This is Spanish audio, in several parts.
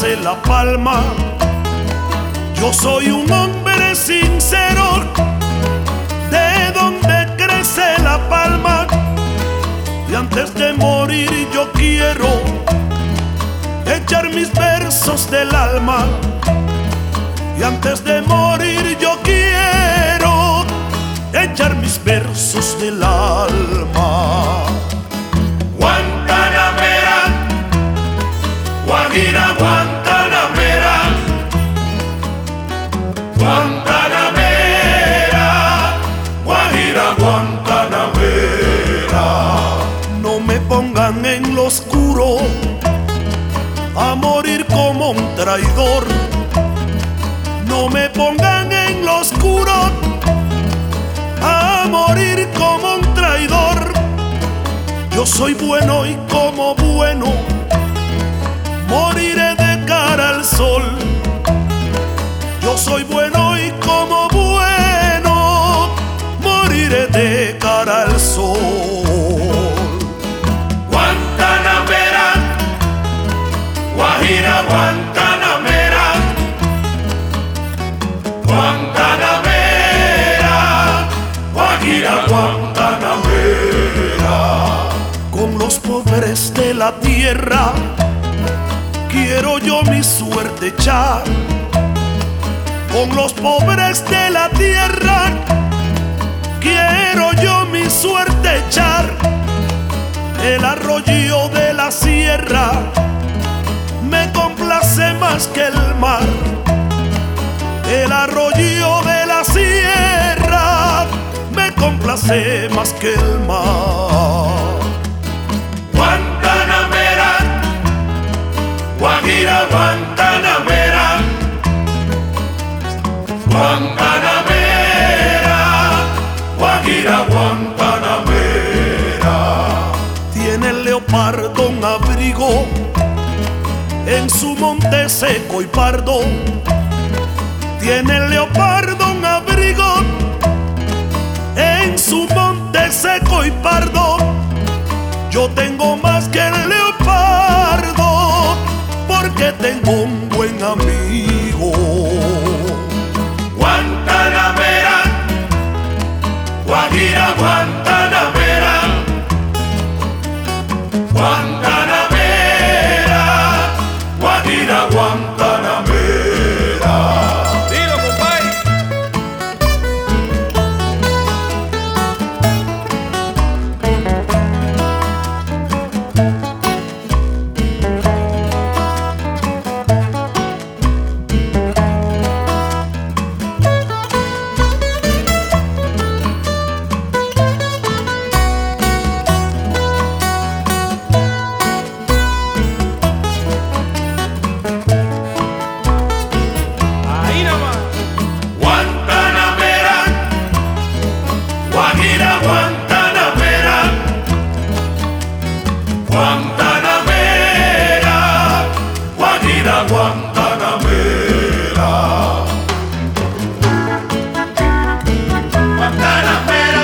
de La Palma. Yo soy un hombre sincero, de donde crece la palma. Y antes de morir yo quiero echar mis versos del alma. Y antes de morir yo quiero echar mis versos del alma. Guantanamera, Guajira, Guantanamera, Guantanamera, Guajira, Guantanamera. No me pongan en lo oscuro a morir como un traidor. No me pongan en lo oscuro a morir como un traidor. Yo soy bueno y como bueno moriré de cara al sol. Yo soy bueno y como bueno moriré de cara al sol. Guantanamera, Guajira, Guantanamera, Guantanamera, Guajira, Guantanamera. Con los pobres de la tierra quiero yo mi suerte echar. Con los pobres de la tierra quiero yo mi suerte echar. El arroyo de la sierra me complace más que el mar. El arroyo de la sierra me complace más que el mar. Guantanamera, Guajira, Guantanamera, Guantanamera, Guajira, Guantanamera. Tiene el leopardo un abrigo en su monte seco y pardo. Tiene el leopardo un abrigo en su monte seco y pardo. Yo tengo más que el leopardo porque tengo un buen amigo. Guantanamera, Guajira, Guantanamera, Guantanamera, Guajira, Guantanamera. Dilo, compadre. Ahí nomás. Guantanamera, Guajira, Guantanamera, Guantanamera, Guajira, Guantanamera. Guantanamera,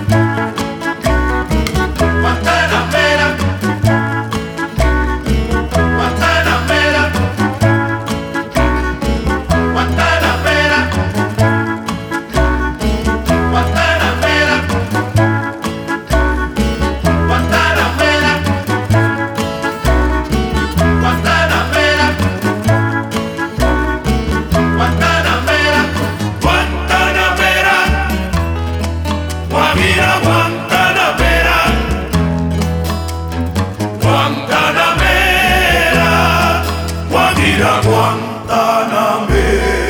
Guantanamera, Guantanamera, Guantanamera, Guantanamera, Guantanamera, Guantanamera, Guantanamera, Guantanamera, Guajira, Guantanamera, Guantanamera, Guajira, Guantanamera.